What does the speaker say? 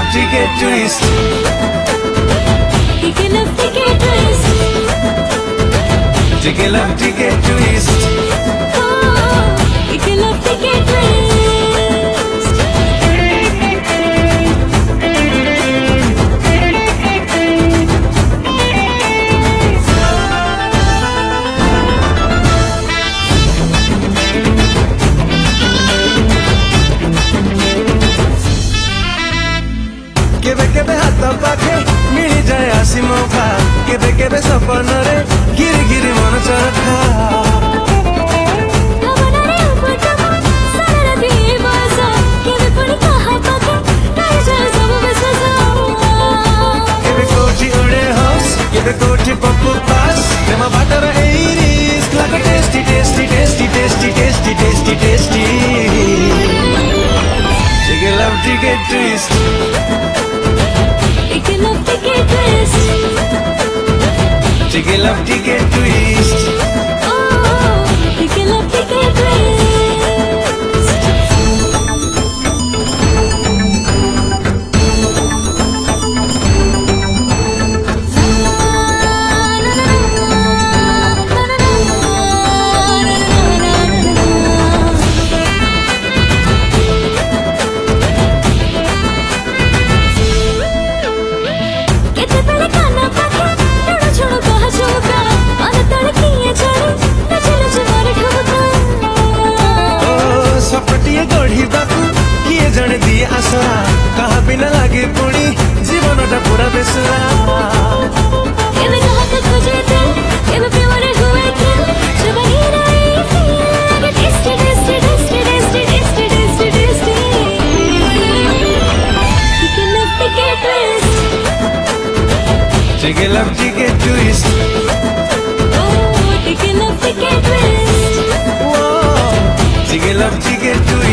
ticket twist. Ticket love ticket twist. Ticket love ticket twist. Oh, ticket love ticket twist. केबे केबे हाथ पाखे मिली जाए आसी मौका केबे केबे सपन रे गिरी गिरी मन चरखा केबे कोठी उड़े हौस केबे कोठी पप्पू पास प्रेम बाटर एरिस लाग tasty tasty tasty tasty tasty tasty tasty Ticket love ticket twist. Ticket love ticket twist. Ticket love ticket twist. Oh, ticket love ticket twist. जन दिए आसरा कहा बिना लागे पुणी जीवनटा पूरा बेसरा केबे कहा तो खोजे दिल केबे प्यार हुए दिल जुबानी रही लगे tasty tasty tasty tasty tasty tasty tasty Ticket love ticket twist. Ticket love ticket twist. Oh, ticket love ticket twist. Whoa, ticket love ticket twist.